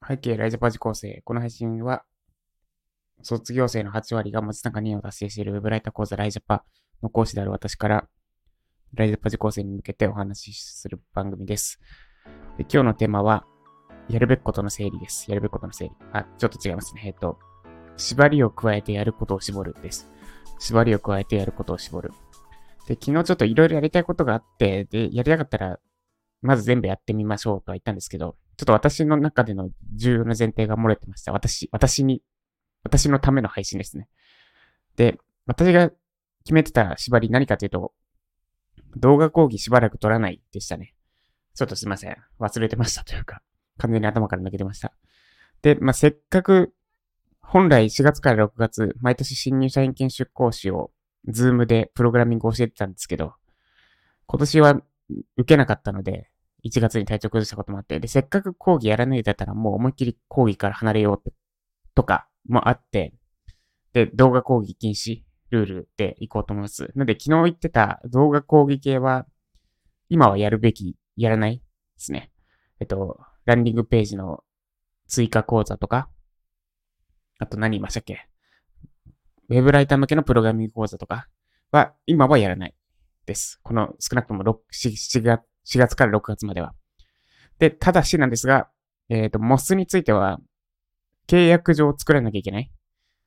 背景ライジャパ受講生。この配信は、卒業生の8割が文字単価2を達成しているウェブライター講座ライジャパの講師である私から、ライジャパ受講生に向けてお話しする番組です。で、今日のテーマは、やるべきことの整理です。やるべきことの整理。ちょっと違いますね。縛りを加えてやることを絞るです。縛りを加えてやることを絞る。で、昨日ちょっといろいろやりたいことがあって、で、やりたかったら、まず全部やってみましょうとは言ったんですけど、ちょっと私の中での重要な前提が漏れてました。私のための配信ですね。で、私が決めてた縛り何かというと、動画講義しばらく撮らないでしたね。ちょっとすいません。忘れてましたというか、完全に頭から抜けてました。で、せっかく、本来4月から6月、毎年新入社員研修講師を、ズームでプログラミングを教えてたんですけど、今年は受けなかったので、1月に体調崩したこともあって、で、せっかく講義やらないだったらもう思いっきり講義から離れようとかもあって、で、動画講義禁止ルールで行こうと思います。なので、昨日言ってた動画講義系は、今はやるべき、やらないですね。ランディングページの追加講座とか、あと何言いましたっけ？ウェブライター向けのプログラミング講座とかは、今はやらないです。この少なくとも4月から6月までは。で、ただしなんですが、モスについては、契約上作らなきゃいけない。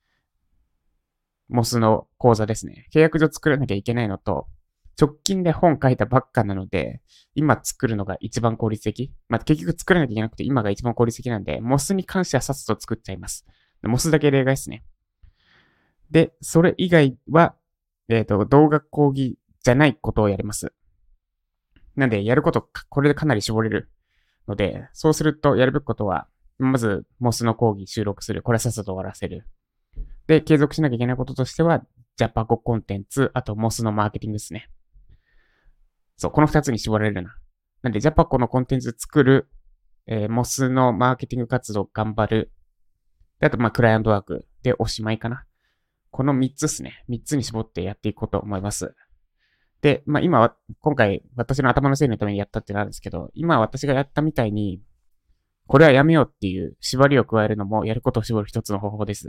モスの講座ですね。契約上作らなきゃいけないのと、直近で本書いたばっかなので、今作るのが一番効率的。結局作らなきゃいけなくて今が一番効率的なんで、モスに関してはさっさと作っちゃいます。モスだけ例外ですね。で、それ以外は、動画講義じゃないことをやります。なんで、やること、これでかなり絞れるので、そうするとやるべきことは、まず、モスの講義収録する。これはさっさと終わらせる。で、継続しなきゃいけないこととしては、ジャパココンテンツ、あとモスのマーケティングですね。そう、この二つに絞られるな。なんで、ジャパコのコンテンツ作る、モスのマーケティング活動頑張る。で、あと、クライアントワークでおしまいかな。この三つですね。三つに絞ってやっていこうと思います。で、今回、私の頭の整理のためにやったってなるんですけど、今私がやったみたいに、これはやめようっていう縛りを加えるのもやることを絞る一つの方法です。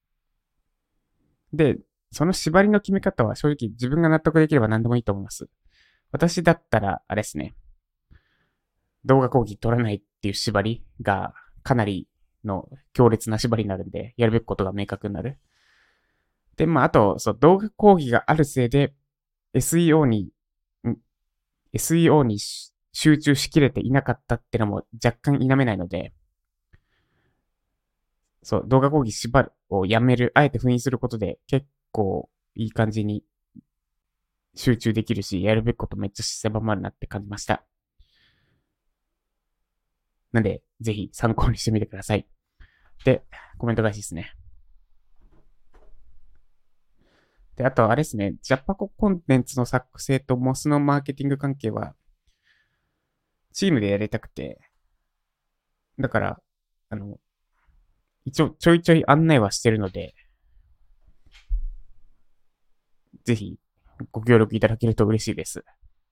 で、その縛りの決め方は正直自分が納得できれば何でもいいと思います。私だったら、あれですね、動画講義取らないっていう縛りがかなりの強烈な縛りになるんで、やるべきことが明確になる。で、あと、そう、動画講義があるせいで SEO に、SEO に集中しきれていなかったってのも若干否めないので、そう、動画講義縛るをやめる、あえて封印することで結構いい感じに集中できるし、やるべきことめっちゃ狭まるなって感じました。なんで、ぜひ参考にしてみてください。で、コメント返しですね。で、あと、あれですね、ジャパココンテンツの作成とモスのマーケティング関係は、チームでやりたくて、だから、一応ちょいちょい案内はしてるので、ぜひご協力いただけると嬉しいです。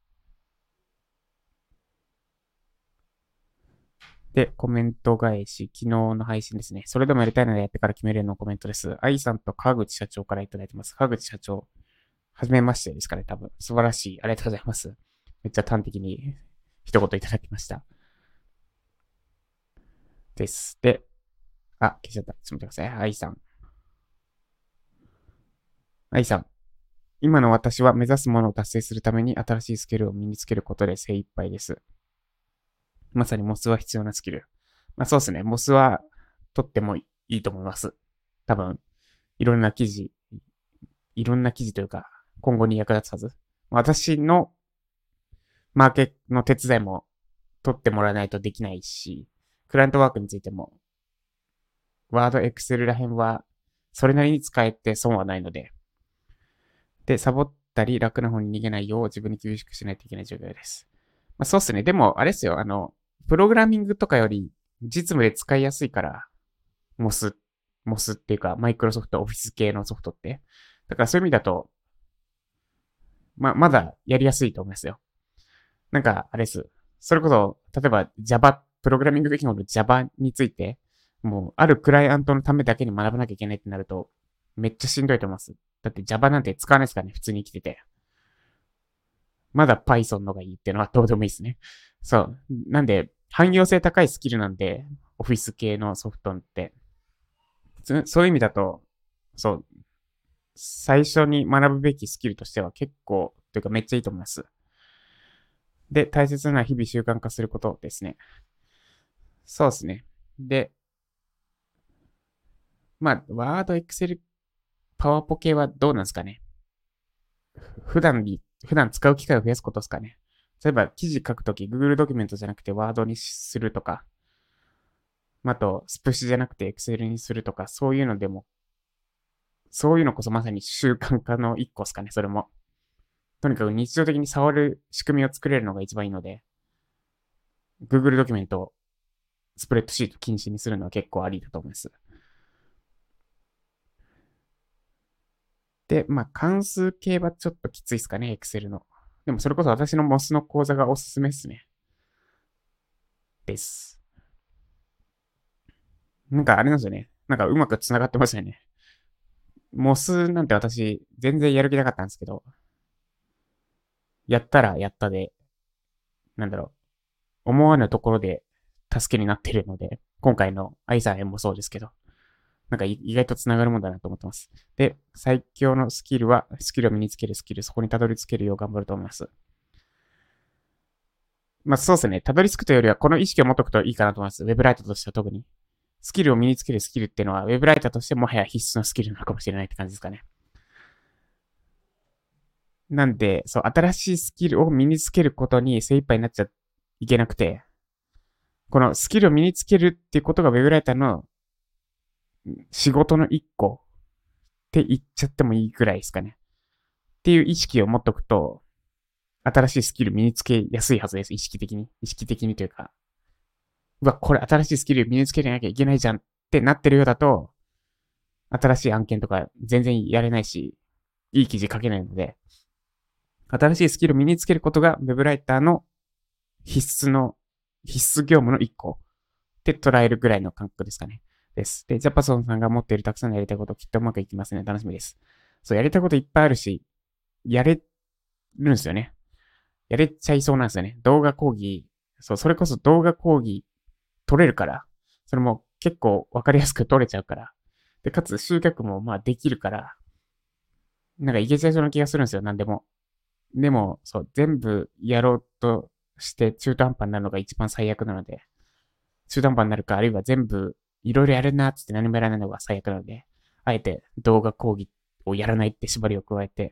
で、コメント返し、昨日の配信ですね。それでもやりたいのでやってから決めるのコメントです。愛さんと川口社長からいただいてます。川口社長、はじめましてですかね、多分。素晴らしい。ありがとうございます。めっちゃ端的に一言いただきました。です。で、消しちゃった。ちょっと待ってください。愛さん。愛さん。今の私は目指すものを達成するために新しいスキルを身につけることで精一杯です。まさにモスは必要なスキル。そうですね。モスは取ってもいいと思います。多分、いろんな記事、いろんな記事というか、今後に役立つはず。私のマーケの手伝いも取ってもらわないとできないし、クライアントワークについても、ワード、エクセルら辺は、それなりに使えて損はないので、で、サボったり楽な方に逃げないよう自分に厳しくしないといけない状況です。そうっすね。でも、あれっすよ。プログラミングとかより実務で使いやすいから、モス、モスっていうか、マイクロソフトオフィス系のソフトって。だからそういう意味だと、まだやりやすいと思いますよ。なんか、あれです。それこそ、例えば Java プログラミング言語の Java について、もう、あるクライアントのためだけに学ばなきゃいけないってなると、めっちゃしんどいと思います。だって Java なんて使わないですからね、普通に生きてて。まだ Python のがいいっていうのはどうでもいいですね。そう。なんで、汎用性高いスキルなんで、オフィス系のソフトって。そういう意味だと、そう、最初に学ぶべきスキルとしては結構、というかめっちゃいいと思います。で、大切なのは日々習慣化することですね。そうですね。で、まあ、ワード、エクセル、パワポ系はどうなんですかね。普段使う機会を増やすことですかね。例えば、記事書くとき、Google ドキュメントじゃなくてワードにするとか、あと、スプッシュじゃなくて Excel にするとか、そういうのでも、そういうのこそまさに習慣化の一個ですかね、それも。とにかく日常的に触る仕組みを作れるのが一番いいので、Google ドキュメントをスプレッドシート禁止にするのは結構ありだと思います。で、まあ、関数系はちょっときついですかね、Excel の。でもそれこそ私の MOS の講座がおすすめですね。です。なんかあれなんですよね。なんかうまく繋がってますよね。MOS なんて私全然やる気なかったんですけど、やったらやったで、なんだろ思わぬところで助けになっているので、今回の愛さんもそうですけど、なんか意外と繋がるもんだなと思ってます。で、最強のスキルは、スキルを身につけるスキル、そこにたどり着けるよう頑張ると思います。まあそうですね。たどり着くというよりは、この意識を持っとくといいかなと思います。ウェブライターとしては特に。スキルを身につけるスキルっていうのは、ウェブライターとしてもはや必須のスキルなのかもしれないって感じですかね。なんで、そう、新しいスキルを身につけることに精一杯になっちゃいけなくて、このスキルを身につけるっていうことがウェブライターの仕事の一個って言っちゃってもいいぐらいですかね。っていう意識を持っとくと、新しいスキル身につけやすいはずです。意識的に。意識的にというか、うわ、これ新しいスキル身につけなきゃいけないじゃんってなってるようだと、新しい案件とか全然やれないし、いい記事書けないので、新しいスキル身につけることが Web ライターの必須業務の一個って捉えるぐらいの感覚ですかね。です。で、ジャパソンさんが持っているたくさんのやりたいこときっとうまくいきますね。楽しみです。そう、やりたいこといっぱいあるし、やれるんですよね。やれちゃいそうなんですよね。動画講義、そう、それこそ動画講義取れるから、それも結構わかりやすく取れちゃうから、で、かつ集客もまあできるから、なんかいけちゃいそうな気がするんですよ、なんでも。でも、そう、全部やろうとして中途半端になるのが一番最悪なので、中途半端になるか、あるいは全部いろいろやるなって何もやらないのが最悪なので、あえて動画講義をやらないって縛りを加えて、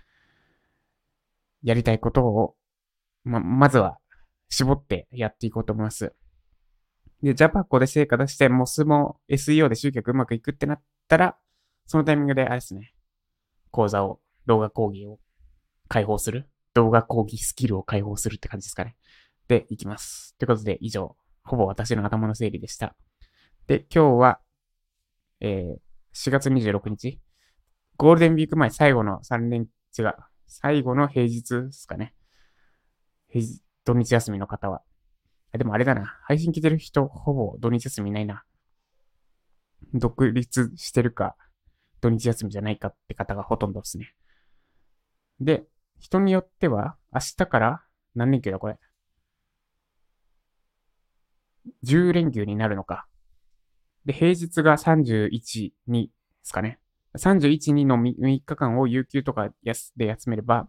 やりたいことを、まずは絞ってやっていこうと思います。で、ジャパコで成果出して、モスも SEO で集客うまくいくってなったら、そのタイミングであれですね、講座を、動画講義を開放する。動画講義スキルを開放するって感じですかね。で、いきます。ということで、以上、ほぼ私の頭の整理でした。で、今日は、4月26日、ゴールデンウィーク前最後の3連、違う、最後の平日ですかね。土日休みの方は。でもあれだな。配信聞いてる人、ほぼ土日休みいないな。独立してるか、土日休みじゃないかって方がほとんどですね。で、人によっては、明日から何連休だこれ。10連休になるのか。で、平日が31、2ですかね。31、2の3日間を有給とかで休めれば、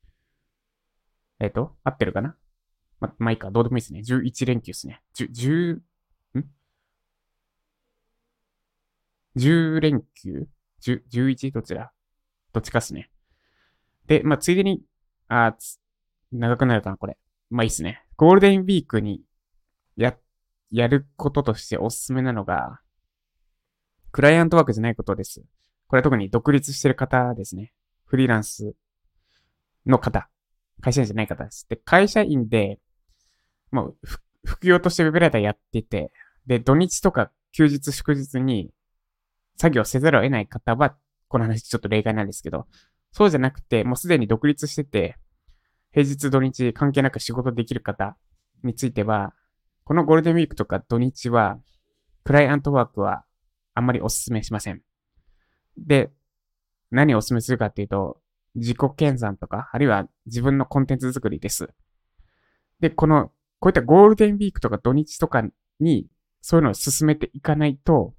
合ってるかな。まあいいか、どうでもいいですね。11連休ですね。10連休 ?11? どちらどっちかっすね。で、まあ、ついでに、長くなるかな、これ。まあいいっすね。ゴールデンウィークにや、やることとしておすすめなのが、クライアントワークじゃないことです。これは特に独立してる方ですね。フリーランスの方。会社員じゃない方です。で、会社員で、もう、副業としてウェブライターやってて、で、土日とか休日祝日に作業せざるを得ない方は、この話ちょっと例外なんですけど、そうじゃなくて、もうすでに独立してて、平日土日関係なく仕事できる方については、 このゴールデンウィークとか土日は、クライアントワークはあんまりお勧めしません。で、何をお勧めするかっていうと、自己研鑽とか、あるいは自分のコンテンツ作りです。で、こういったゴールデンウィークとか土日とかに、そういうのを進めていかないと、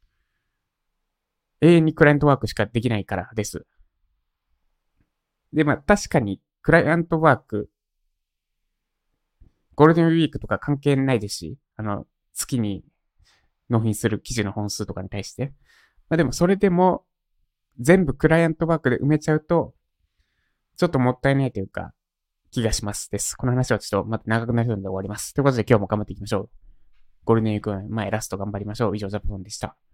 永遠にクライアントワークしかできないからです。で、まあ確かに、クライアントワーク、ゴールデンウィークとか関係ないですし、月に納品する記事の本数とかに対して。まあでもそれでも、全部クライアントワークで埋めちゃうと、ちょっともったいないというか、気がしますです。この話はちょっとまた長くなるので終わります。ということで今日も頑張っていきましょう。ゴールデンウィーク前ラスト頑張りましょう。以上、ジャパンでした。